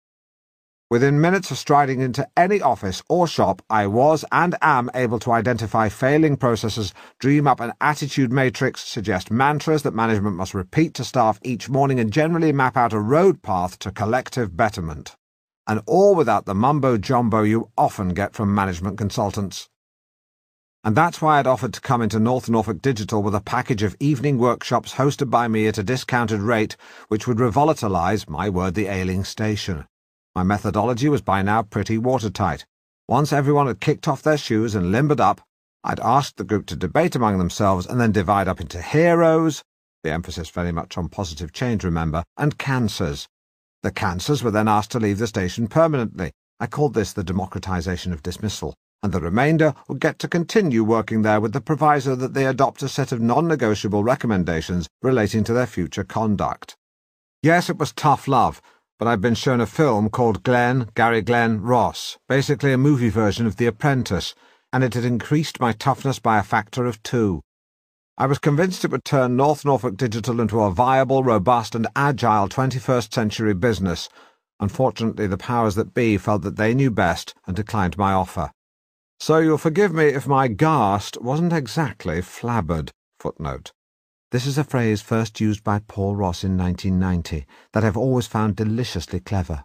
Within minutes of striding into any office or shop, I was and am able to identify failing processes, dream up an attitude matrix, suggest mantras that management must repeat to staff each morning, and generally map out a road path to collective betterment. And all without the mumbo-jumbo you often get from management consultants. And that's why I'd offered to come into North Norfolk Digital with a package of evening workshops hosted by me at a discounted rate, which would revolatilise, my word, the ailing station. My methodology was by now pretty watertight. Once everyone had kicked off their shoes and limbered up, I'd asked the group to debate among themselves and then divide up into heroes, the emphasis very much on positive change, remember, and cancers. The cancers were then asked to leave the station permanently. I called this the democratisation of dismissal. And the remainder would get to continue working there with the proviso that they adopt a set of non-negotiable recommendations relating to their future conduct. Yes, it was tough love, but I'd been shown a film called Glenn, Gary Glenn, Ross, basically a movie version of The Apprentice, and it had increased my toughness by a factor of two. I was convinced it would turn North Norfolk Digital into a viable, robust and agile twenty-first century business. Unfortunately, the powers that be felt that they knew best and declined my offer. So you'll forgive me if my ghast wasn't exactly flabbered. Footnote. This is a phrase first used by Paul Ross in nineteen ninety that I've always found deliciously clever.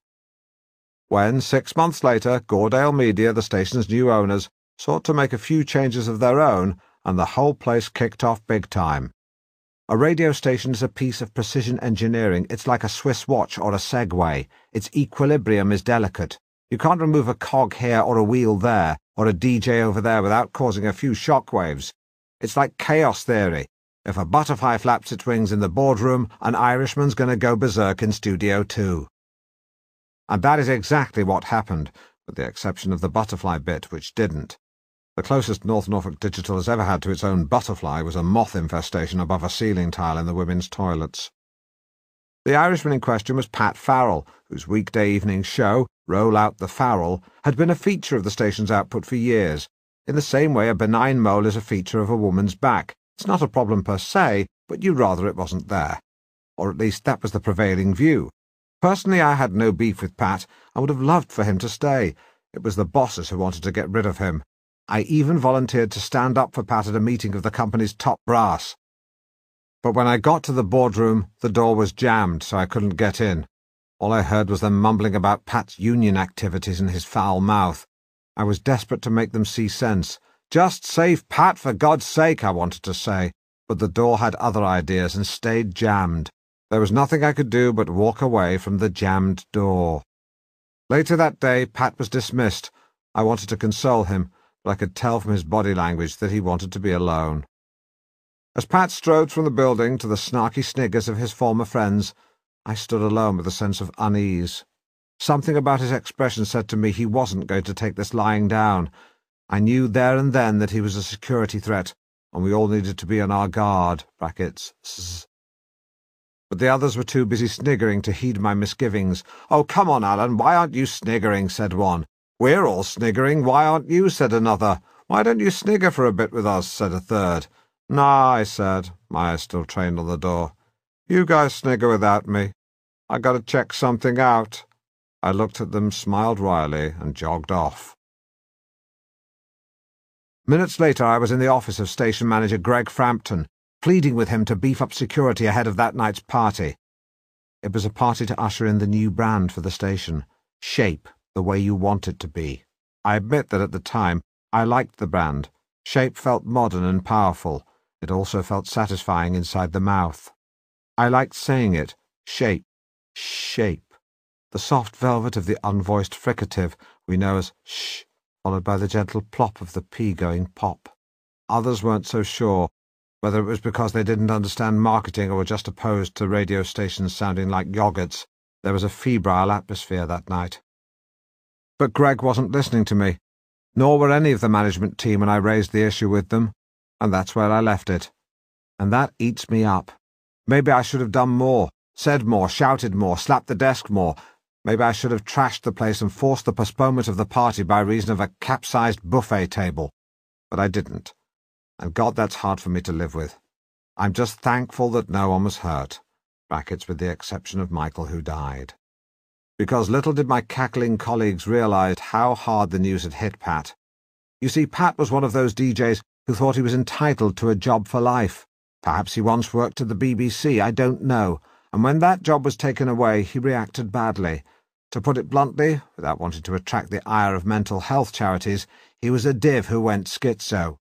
When, six months later, Gordale Media, the station's new owners, sought to make a few changes of their own, and the whole place kicked off big time. A radio station is a piece of precision engineering. It's like a Swiss watch or a Segway. Its equilibrium is delicate. You can't remove a cog here or a wheel there, or a D J over there without causing a few shockwaves. It's like chaos theory. If a butterfly flaps its wings in the boardroom, an Irishman's going to go berserk in Studio Two. And that is exactly what happened, with the exception of the butterfly bit, which didn't. The closest North Norfolk Digital has ever had to its own butterfly was a moth infestation above a ceiling tile in the women's toilets. The Irishman in question was Pat Farrell, whose weekday evening show, Roll Out the Farrell, had been a feature of the station's output for years. in the same way a benign mole is a feature of a woman's back. It's not a problem per se, but you'd rather it wasn't there. Or at least that was the prevailing view. Personally, I had no beef with Pat. I would have loved for him to stay. It was the bosses who wanted to get rid of him. I even volunteered to stand up for Pat at a meeting of the company's top brass. But when I got to the boardroom, the door was jammed, so I couldn't get in. All I heard was them mumbling about Pat's union activities and his foul mouth. I was desperate to make them see sense. "Just save Pat, for God's sake," I wanted to say, but the door had other ideas and stayed jammed. There was nothing I could do but walk away from the jammed door. Later that day, Pat was dismissed. I wanted to console him, but I could tell from his body language that he wanted to be alone. As Pat strode from the building to the snarky sniggers of his former friends, I stood alone with a sense of unease. Something about his expression said to me he wasn't going to take this lying down. I knew there and then that he was a security threat, and we all needed to be on our guard, brackets, zzz. But the others were too busy sniggering to heed my misgivings. "Oh, come on, Alan, why aren't you sniggering?" said one. "We're all sniggering, why aren't you?" said another. "Why don't you snigger for a bit with us?" said a third. "Nah," I said, my eyes still trained on the door. "You guys snigger without me. I gotta check something out." I looked at them, smiled wryly, and jogged off. Minutes later, I was in the office of station manager Greg Frampton, pleading with him to beef up security ahead of that night's party. It was a party to usher in the new brand for the station, Shape, the way you want it to be. I admit that at the time, I liked the brand. Shape felt modern and powerful. It also felt satisfying inside the mouth. I liked saying it, Shape, Shape. The soft velvet of the unvoiced fricative we know as sh, followed by the gentle plop of the P going pop. Others weren't so sure, whether it was because they didn't understand marketing or were just opposed to radio stations sounding like yogurts. There was a febrile atmosphere that night. But Greg wasn't listening to me, nor were any of the management team when I raised the issue with them, and that's where I left it. And that eats me up. Maybe I should have done more, said more, shouted more, slapped the desk more. Maybe I should have trashed the place and forced the postponement of the party by reason of a capsized buffet table. But I didn't. And God, that's hard for me to live with. I'm just thankful that no one was hurt, brackets with the exception of Michael, who died. Because little did my cackling colleagues realize how hard the news had hit Pat. You see, Pat was one of those D Js who thought he was entitled to a job for life. Perhaps he once worked at the B B C, I don't know, and when that job was taken away, he reacted badly. To put it bluntly, without wanting to attract the ire of mental health charities, he was a div who went schizo.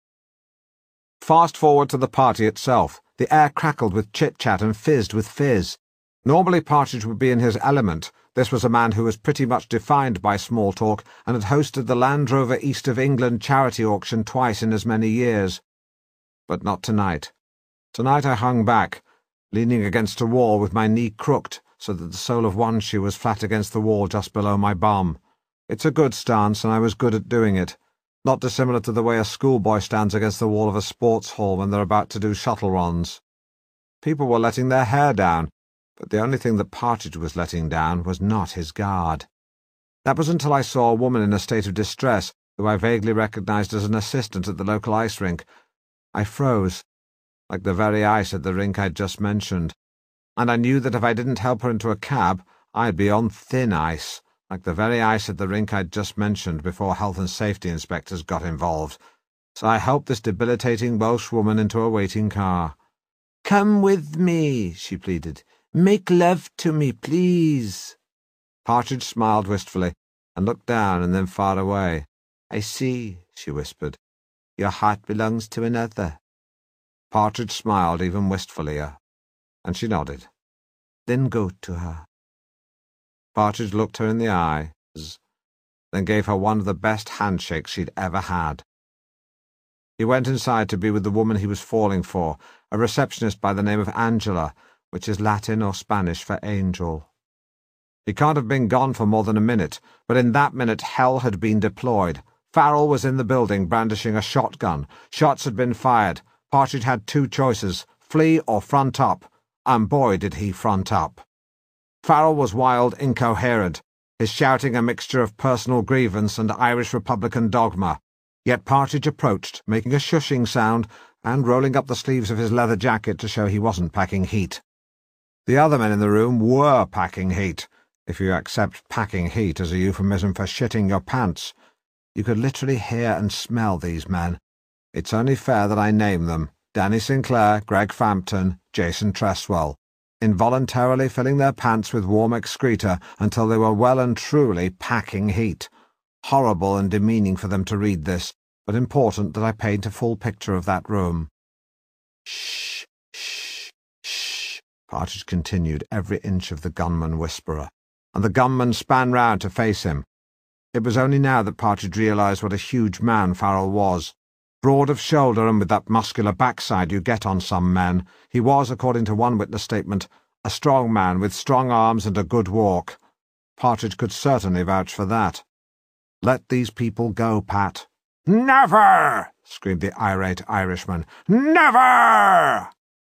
Fast forward to the party itself. The air crackled with chit-chat and fizzed with fizz. Normally Partridge would be in his element. This was a man who was pretty much defined by small talk and had hosted the Land Rover East of England charity auction twice in as many years. But not tonight. Tonight I hung back, leaning against a wall with my knee crooked so that the sole of one shoe was flat against the wall just below my bum. It's a good stance, and I was good at doing it. Not dissimilar to the way a schoolboy stands against the wall of a sports hall when they're about to do shuttle runs. People were letting their hair down, but the only thing that Partridge was letting down was not his guard. That was until I saw a woman in a state of distress, who I vaguely recognized as an assistant at the local ice rink. I froze, like the very ice at the rink I'd just mentioned, and I knew that if I didn't help her into a cab, I'd be on thin ice, like the very ice at the rink I'd just mentioned before health and safety inspectors got involved. So I helped this debilitating Welsh woman into a waiting car. "Come with me," she pleaded. "Make love to me, please." Partridge smiled wistfully and looked down and then far away. "I see," she whispered. "Your heart belongs to another." Partridge smiled even wistfulier, and she nodded. "Then go to her." Partridge looked her in the eyes, then gave her one of the best handshakes she'd ever had. He went inside to be with the woman he was falling for, a receptionist by the name of Angela, which is Latin or Spanish for angel. He can't have been gone for more than a minute, but in that minute hell had been deployed. Farrell was in the building brandishing a shotgun. Shots had been fired. Partridge had two choices, flee or front up, and boy did he front up. Farrell was wild, incoherent, his shouting a mixture of personal grievance and Irish Republican dogma. Yet Partridge approached, making a shushing sound and rolling up the sleeves of his leather jacket to show he wasn't packing heat. The other men in the room were packing heat, if you accept packing heat as a euphemism for shitting your pants. You could literally hear and smell these men. It's only fair that I name them: Danny Sinclair, Greg Frampton, Jason Tresswell, involuntarily filling their pants with warm excreta until they were well and truly packing heat. Horrible and demeaning for them to read this, but important that I paint a full picture of that room. Shh, shh, shh, Partridge continued, every inch of the gunman whisperer, and the gunman span round to face him. It was only now that Partridge realised what a huge man Farrell was. Broad of shoulder and with that muscular backside you get on some men, he was, according to one witness statement, a strong man with strong arms and a good walk. Partridge could certainly vouch for that. "Let these people go, Pat." "Never!" screamed the irate Irishman. "Never!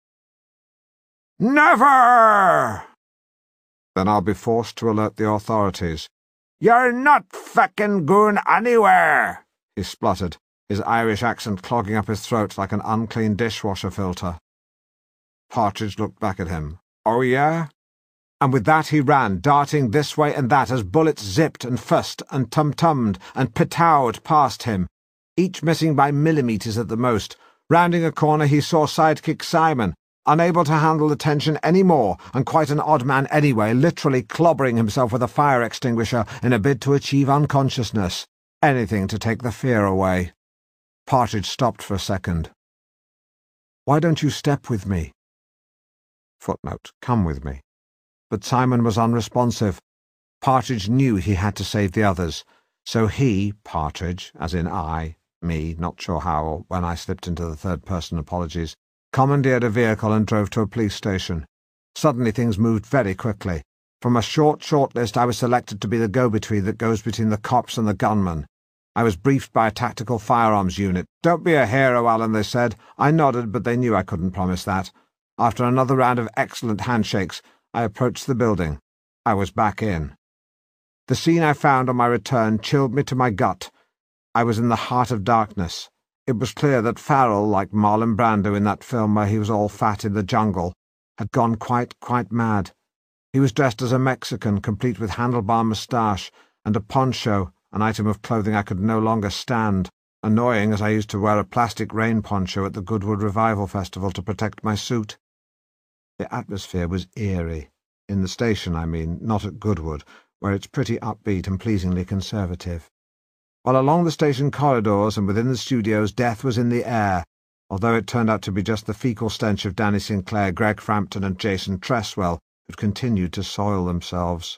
Never!" "Then I'll be forced to alert the authorities." "You're not feckin' goin' anywhere," he spluttered, his Irish accent clogging up his throat like an unclean dishwasher filter. Partridge looked back at him. "Oh, yeah?" And with that he ran, darting this way and that as bullets zipped and fussed and tum-tummed and pitowed past him, each missing by millimetres at the most. Rounding a corner he saw sidekick Simon, unable to handle the tension any more, and quite an odd man anyway, literally clobbering himself with a fire extinguisher in a bid to achieve unconsciousness. Anything to take the fear away. Partridge stopped for a second. "Why don't you step with me?" Footnote, come with me. But Simon was unresponsive. Partridge knew he had to save the others, so he, Partridge, as in I, me, not sure how or when I slipped into the third-person apologies, commandeered a vehicle and drove to a police station. Suddenly things moved very quickly. From a short shortlist I was selected to be the go-between that goes between the cops and the gunmen. I was briefed by a tactical firearms unit. "Don't be a hero, Alan," they said. I nodded, but they knew I couldn't promise that. After another round of excellent handshakes, I approached the building. I was back in. The scene I found on my return chilled me to my gut. I was in the heart of darkness. It was clear that Farrell, like Marlon Brando in that film where he was all fat in the jungle, had gone quite, quite mad. He was dressed as a Mexican, complete with handlebar moustache and a poncho, an item of clothing I could no longer stand, annoying as I used to wear a plastic rain poncho at the Goodwood Revival Festival to protect my suit. The atmosphere was eerie. In the station, I mean, not at Goodwood, where it's pretty upbeat and pleasingly conservative. While along the station corridors and within the studios death was in the air, although it turned out to be just the fecal stench of Danny Sinclair, Greg Frampton and Jason Tresswell, who'd continued to soil themselves.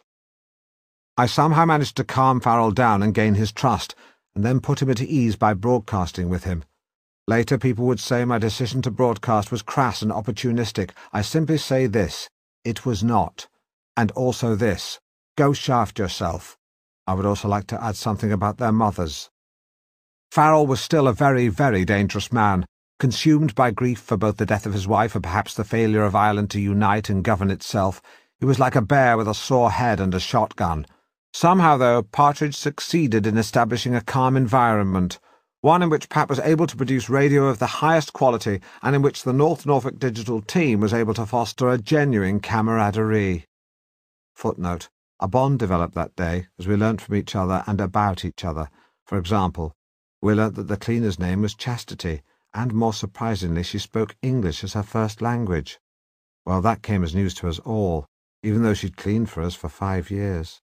I somehow managed to calm Farrell down and gain his trust, and then put him at ease by broadcasting with him. Later people would say my decision to broadcast was crass and opportunistic. I simply say this: it was not. And also this: go shaft yourself. I would also like to add something about their mothers. Farrell was still a very, very dangerous man, consumed by grief for both the death of his wife and perhaps the failure of Ireland to unite and govern itself. He was like a bear with a sore head and a shotgun. Somehow, though, Partridge succeeded in establishing a calm environment, one in which Pat was able to produce radio of the highest quality and in which the North Norfolk digital team was able to foster a genuine camaraderie. Footnote. A bond developed that day as we learnt from each other and about each other. For example, we learnt that the cleaner's name was Chastity, and more surprisingly she spoke English as her first language. Well, that came as news to us all, even though she'd cleaned for us for five years.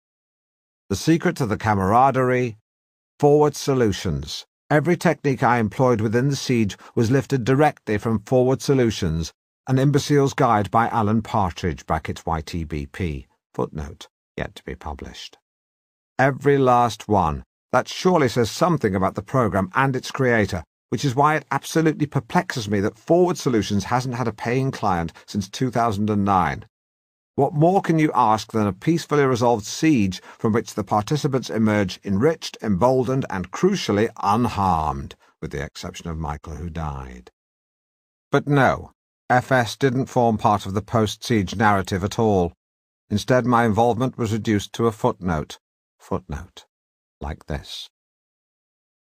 The secret to the camaraderie: Forward Solutions. Every technique I employed within the siege was lifted directly from Forward Solutions, an imbecile's guide by Alan Partridge, brackets Y T B P. Footnote, yet to be published. Every last one. That surely says something about the programme and its creator, which is why it absolutely perplexes me that Forward Solutions hasn't had a paying client since two thousand nine. What more can you ask than a peacefully resolved siege from which the participants emerge enriched, emboldened, and crucially unharmed, with the exception of Michael, who died? But no, F S didn't form part of the post-siege narrative at all. Instead, my involvement was reduced to a footnote. Footnote. Like this.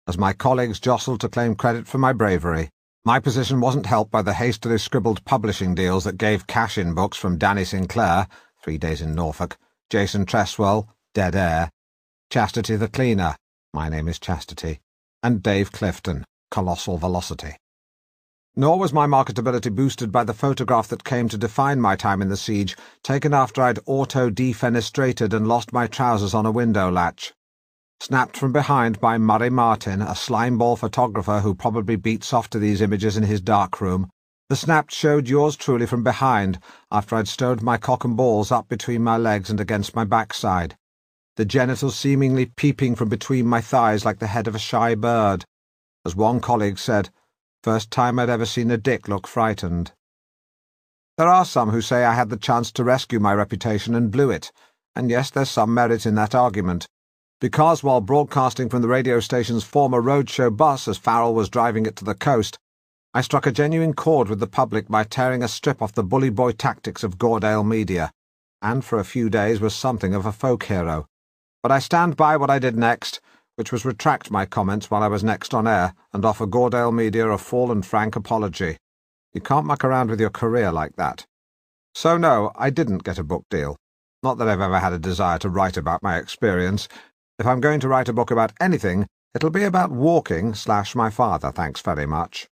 as my colleagues jostled to claim credit for my bravery. My position wasn't helped by the hastily scribbled publishing deals that gave cash-in books from Danny Sinclair, Three Days in Norfolk, Jason Tresswell, Dead Air, Chastity the Cleaner, My Name is Chastity, and Dave Clifton, Colossal Velocity. Nor was my marketability boosted by the photograph that came to define my time in the siege, taken after I'd auto-defenestrated and lost my trousers on a window latch. Snapped from behind by Murray Martin, a slimeball photographer who probably beats off to these images in his darkroom, the snap showed yours truly from behind after I'd stowed my cock and balls up between my legs and against my backside, the genitals seemingly peeping from between my thighs like the head of a shy bird. As one colleague said, first time I'd ever seen a dick look frightened. There are some who say I had the chance to rescue my reputation and blew it, and yes, there's some merit in that argument, because while broadcasting from the radio station's former roadshow bus as Farrell was driving it to the coast, I struck a genuine chord with the public by tearing a strip off the bully boy tactics of Gordale media, and for a few days was something of a folk hero. But I stand by what I did next, which was retract my comments while I was next on air and offer Gordale Media a full and frank apology. You can't muck around with your career like that. So no, I didn't get a book deal. Not that I've ever had a desire to write about my experience. If I'm going to write a book about anything, it'll be about walking slash my father, thanks very much.